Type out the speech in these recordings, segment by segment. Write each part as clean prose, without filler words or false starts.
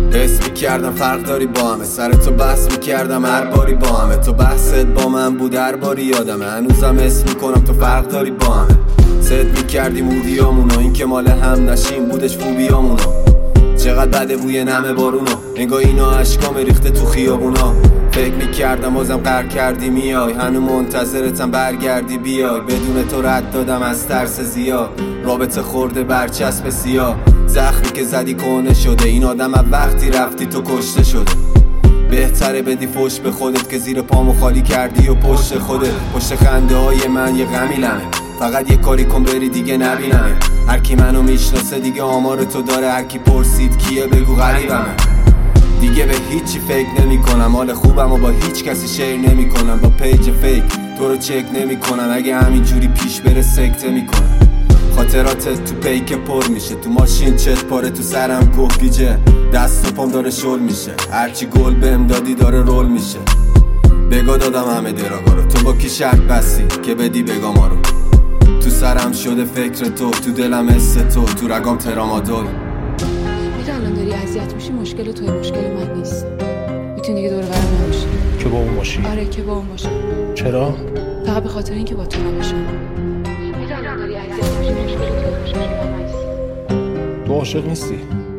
حس میکردم فرق داری با همه، سر تو بحث میکردم هر باری با همه. تو بحثت با من بود هر باری یادمه، هنوزم حس میکنم تو فرق داری با همه. ست میکردی مودیامونو، این که مال هم نشیم بودش خوبیامونو. چقدر بده بوی نم بارونو، انگاه اینا عشقام ریخته تو خیابونا. فکر میکردم بازم قهر کردی میای، هنو منتظرتم برگردی بیای. بدون تو رد دادم از ترس زیاد، رابطه خورده برچسب سیاه. زخمی که زدی کنه شده، این آدم از وقتی رفتی تو کشته شده. بهتره بدی فوش به خودت که زیر پامو خالی کردی و پشت خودت. پشت خنده های من یه غمی لمه، فقط یه کاری کن بری دیگه نبینمه. هر کی منو میشناسه دیگه آمار تو داره، هر کی پرسید کیه بگو غریبمه. دیگه به هیچی فکر نمی کنم، حال خوبم و با هیچ کسی شیر نمی کنم. با پیج فیک تو رو چک نمی کنم، اگه همینجوری پیش بره سکته می کنم. خاطراتت تو پیک پر میشه، تو ماشین چت پاره، تو سرم کوه گیجه. دست و پام داره شل میشه، هرچی گل بهم دادی داره رول میشه. بگا دادم همه دراغا رو، تو با کی شرط بستی که بدی بگا ما رو. تو سرم شده فکر تو دلم حس تو رگام ترامادول. میگه الان داری اذیت میشی، مشکل توی مشکل من نیست. میتونی دیگه دور برم نباشی. که با اون باشی؟ آره که با اون باشم. چرا؟ فقط به خاطر اینکه با تو نباشم. میگه الان داری اذیت میشی، مشکل توی مشکل من نیست. تو عاشق نیستی؟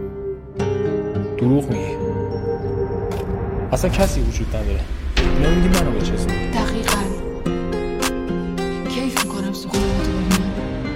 دروغ میگی. اصلا کسی وجود نداره. نمیگی منو بچسبی. دقیقاً. کیف میکنم سوختنتو ببینم.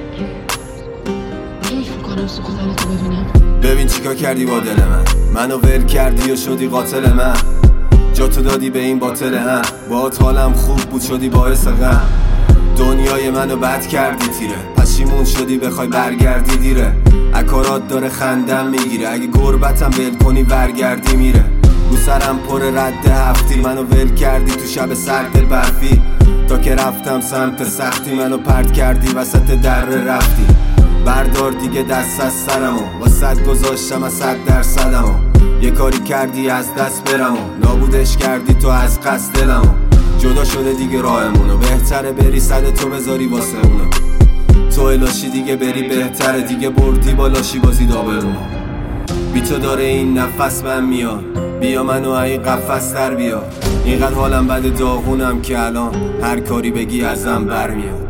کیف میکنم سوختنتو ببینم. ببین چیکار کردی با دل منو ول کردی و شدی قاتل من. جاتو دادی به این باطل هم، باهات حالم خوب بود شدی باعث غم. دنیای منو بد کردی تیره، پشیمون شدی بخوای برگردی دیره. اکارات داره خندم میگیره، اگه گربتم ول کنی برگردی میره. رو سرم پر رد هفتی، منو ول کردی تو شب سرد برفی. تا که رفتم سمت سختی، منو پرت کردی وسط در رفتی. بردار دیگه دست از سرمو، واسه گذاشتم از 100%. یه کاری کردی از دست برمو، نابودش کردی تو از قصد دلمو. جدا شده دیگه راهمونو، بهتره بری صد تو بذاری واسه اونو. تو الاشی دیگه بری بهتره، دیگه بردی بالاشی بازی دابرونو. بی تو داره این نفس من میاد، بیا منو این قفس در بیا. اینقدر حالم بده داغونم که الان هر کاری بگی ازم برمیاد.